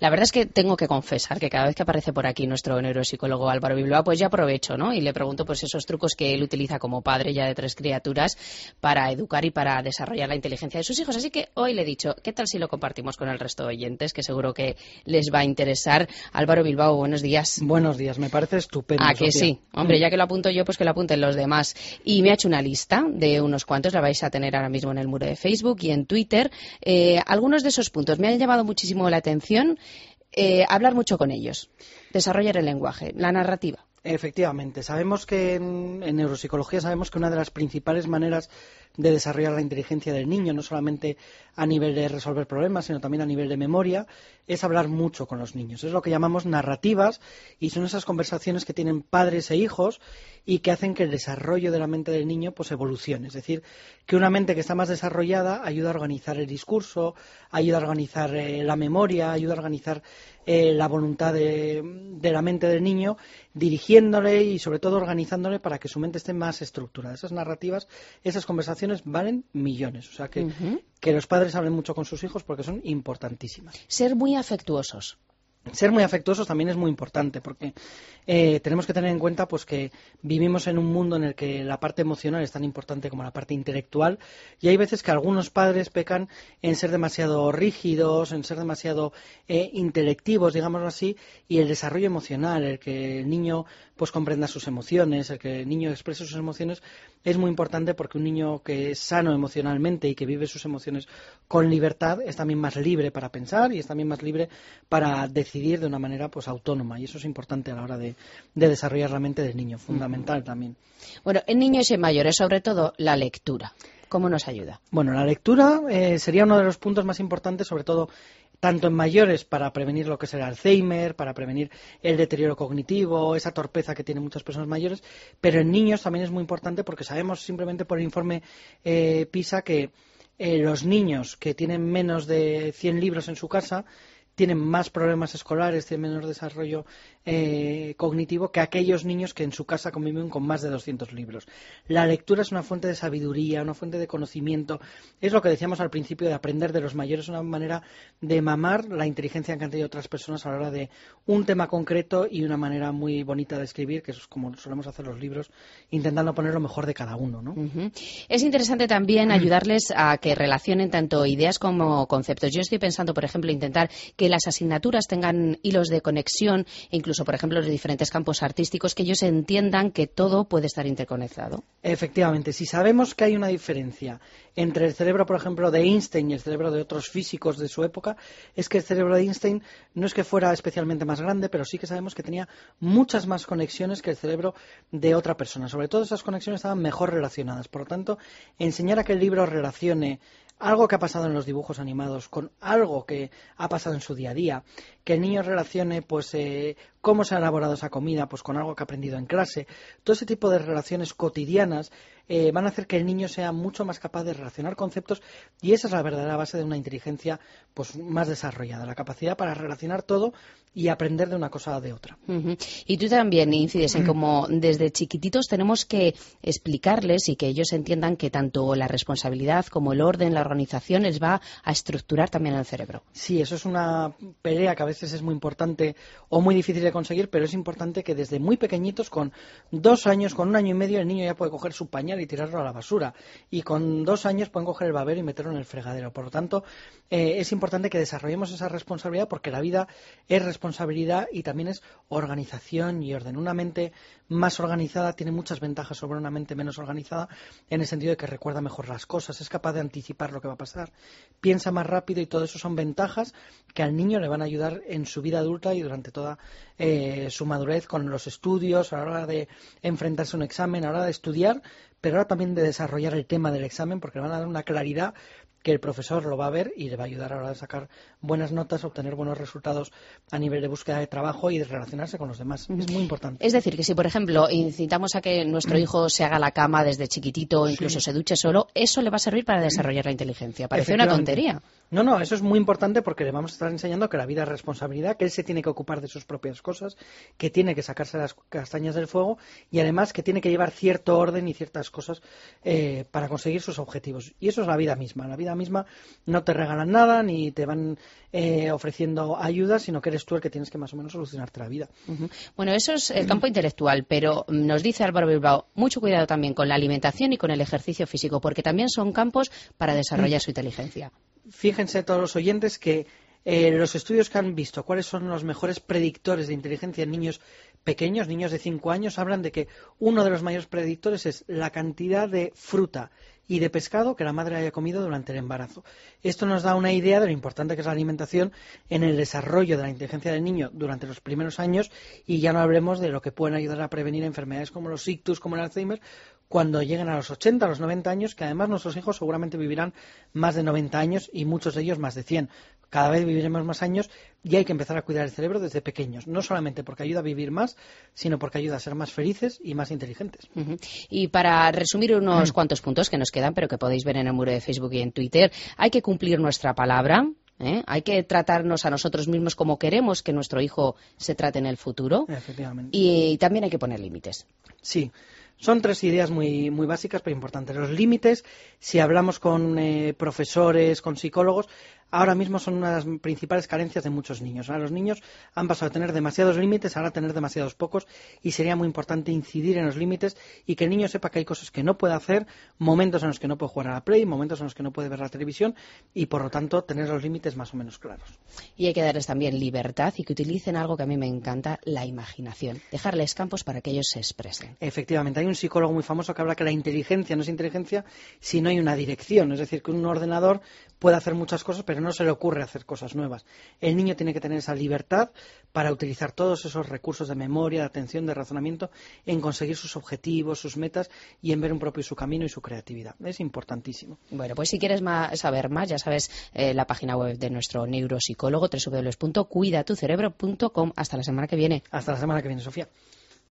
La verdad es que tengo que confesar que cada vez que aparece por aquí nuestro neuropsicólogo Álvaro Bilbao, pues ya aprovecho, ¿no? Y le pregunto pues esos trucos que él utiliza como padre ya de 3 criaturas para educar y para desarrollar la inteligencia de sus hijos. Así que hoy le he dicho, ¿qué tal si lo compartimos con el resto de oyentes? Que seguro que les va a interesar. Álvaro Bilbao, buenos días. Buenos días, me parece estupendo. ¿A que sí? Hombre, ya que lo apunto yo, pues que lo apunten los demás. Y me ha hecho una lista de unos cuantos, la vais a tener ahora mismo en el muro de Facebook y en Twitter. Algunos de esos puntos me han llamado muchísimo la atención. Hablar mucho con ellos, desarrollar el lenguaje, la narrativa. Efectivamente, sabemos que en neuropsicología sabemos que una de las principales maneras de desarrollar la inteligencia del niño, no solamente a nivel de resolver problemas, sino también a nivel de memoria, es hablar mucho con los niños. Es lo que llamamos narrativas y son esas conversaciones que tienen padres e hijos y que hacen que el desarrollo de la mente del niño pues evolucione. Es decir, que una mente que está más desarrollada ayuda a organizar el discurso, ayuda a organizar la memoria, ayuda a organizar la voluntad de la mente del niño, dirigiéndole y sobre todo organizándole para que su mente esté más estructurada. Esas narrativas, esas conversaciones valen millones. O sea que los padres hablen mucho con sus hijos porque son importantísimas. Ser muy afectuosos. Ser muy afectuosos también es muy importante porque tenemos que tener en cuenta pues que vivimos en un mundo en el que la parte emocional es tan importante como la parte intelectual y hay veces que algunos padres pecan en ser demasiado rígidos, en ser demasiado intelectivos, digámoslo así, y el desarrollo emocional, el que el niño pues comprenda sus emociones, el que el niño exprese sus emociones es muy importante porque un niño que es sano emocionalmente y que vive sus emociones con libertad es también más libre para pensar y es también más libre para decidir de una manera pues autónoma y eso es importante a la hora de desarrollar la mente del niño, fundamental también. Bueno, en niños y en mayores, sobre todo la lectura. ¿Cómo nos ayuda? Bueno, la lectura sería uno de los puntos más importantes, sobre todo tanto en mayores para prevenir lo que es el Alzheimer, para prevenir el deterioro cognitivo, esa torpeza que tienen muchas personas mayores, pero en niños también es muy importante porque sabemos simplemente por el informe PISA que los niños que tienen menos de 100 libros en su casa tienen más problemas escolares, tienen menos desarrollo cognitivo que aquellos niños que en su casa conviven con más de 200 libros. La lectura es una fuente de sabiduría, una fuente de conocimiento. Es lo que decíamos al principio de aprender de los mayores, una manera de mamar la inteligencia que han tenido otras personas a la hora de un tema concreto y una manera muy bonita de escribir, que es como solemos hacer los libros, intentando poner lo mejor de cada uno, ¿no? Es interesante también ayudarles a que relacionen tanto ideas como conceptos. Yo estoy pensando, por ejemplo, intentar que las asignaturas tengan hilos de conexión e incluso, por ejemplo, los diferentes campos artísticos, que ellos entiendan que todo puede estar interconectado. Efectivamente, si sabemos que hay una diferencia entre el cerebro, por ejemplo, de Einstein y el cerebro de otros físicos de su época, es que el cerebro de Einstein no es que fuera especialmente más grande, pero sí que sabemos que tenía muchas más conexiones que el cerebro de otra persona. Sobre todo esas conexiones estaban mejor relacionadas. Por lo tanto, enseñar a que el libro relacione algo que ha pasado en los dibujos animados con algo que ha pasado en su día a día, que el niño relacione pues cómo se ha elaborado esa comida pues con algo que ha aprendido en clase. Todo ese tipo de relaciones cotidianas van a hacer que el niño sea mucho más capaz de relacionar conceptos y esa es la verdadera base de una inteligencia pues más desarrollada, la capacidad para relacionar todo y aprender de una cosa a de otra. Y tú también incides en cómo desde chiquititos tenemos que explicarles y que ellos entiendan que tanto la responsabilidad como el orden, la organización les va a estructurar también el cerebro. Sí, eso es una pelea que a veces es muy importante o muy difícil de conseguir, pero es importante que desde muy pequeñitos, con 2 años, con 1 año y medio, el niño ya puede coger su pañal y tirarlo a la basura. Y con 2 años pueden coger el babero y meterlo en el fregadero. Por lo tanto, es importante que desarrollemos esa responsabilidad porque la vida es responsabilidad y también es organización y orden. Una mente más organizada tiene muchas ventajas sobre una mente menos organizada en el sentido de que recuerda mejor las cosas, es capaz de anticipar lo que va a pasar, piensa más rápido y todo eso son ventajas que al niño le van a ayudar en su vida adulta y durante toda su madurez con los estudios, a la hora de enfrentarse a un examen, a la hora de estudiar, pero ahora también de desarrollar el tema del examen porque le van a dar una claridad que el profesor lo va a ver y le va a ayudar a la hora de sacar buenas notas, obtener buenos resultados a nivel de búsqueda de trabajo y de relacionarse con los demás. Es muy importante. Es decir, que si, por ejemplo, incitamos a que nuestro hijo se haga la cama desde chiquitito o incluso se duche solo, eso le va a servir para desarrollar la inteligencia. Parece una tontería. No, eso es muy importante porque le vamos a estar enseñando que la vida es responsabilidad, que él se tiene que ocupar de sus propias cosas, que tiene que sacarse las castañas del fuego y además que tiene que llevar cierto orden y ciertas cosas para conseguir sus objetivos. Y eso es la vida misma. La vida universidad misma no te regalan nada ni te van ofreciendo ayuda, sino que eres tú el que tienes que más o menos solucionarte la vida. Bueno, eso es el campo intelectual, pero nos dice Álvaro Bilbao, mucho cuidado también con la alimentación y con el ejercicio físico, porque también son campos para desarrollar su inteligencia. Fíjense todos los oyentes que los estudios que han visto cuáles son los mejores predictores de inteligencia en niños pequeños, niños de 5 años, hablan de que uno de los mayores predictores es la cantidad de fruta y de pescado que la madre haya comido durante el embarazo. Esto nos da una idea de lo importante que es la alimentación en el desarrollo de la inteligencia del niño durante los primeros años, y ya no hablemos de lo que pueden ayudar a prevenir enfermedades como los ictus, como el Alzheimer, cuando lleguen a los 80, a los 90 años, que además nuestros hijos seguramente vivirán más de 90 años y muchos de ellos más de 100. Cada vez viviremos más años y hay que empezar a cuidar el cerebro desde pequeños, no solamente porque ayuda a vivir más, sino porque ayuda a ser más felices y más inteligentes. Y para resumir unos cuantos puntos que nos quedan, pero que podéis ver en el muro de Facebook y en Twitter, hay que cumplir nuestra palabra. Hay que tratarnos a nosotros mismos como queremos que nuestro hijo se trate en el futuro. Efectivamente. Y también hay que poner límites. Sí. Son 3 ideas muy básicas pero importantes. Los límites, si hablamos con profesores, con psicólogos, ahora mismo son una de las principales carencias de muchos niños. Ahora los niños han pasado a tener demasiados límites, ahora a tener demasiados pocos, y sería muy importante incidir en los límites y que el niño sepa que hay cosas que no puede hacer, momentos en los que no puede jugar a la Play, momentos en los que no puede ver la televisión, y por lo tanto tener los límites más o menos claros. Y hay que darles también libertad y que utilicen algo que a mí me encanta, la imaginación. Dejarles campos para que ellos se expresen. Efectivamente, hay un psicólogo muy famoso que habla que la inteligencia no es inteligencia si no hay una dirección, es decir, que un ordenador puede hacer muchas cosas pero no se le ocurre hacer cosas nuevas. El niño tiene que tener esa libertad para utilizar todos esos recursos de memoria, de atención, de razonamiento en conseguir sus objetivos, sus metas y en ver un propio su camino y su creatividad. Es importantísimo. Bueno, pues si quieres saber más, ya sabes, la página web de nuestro neuropsicólogo, www.cuidatucerebro.com. Hasta la semana que viene. Hasta la semana que viene, Sofía.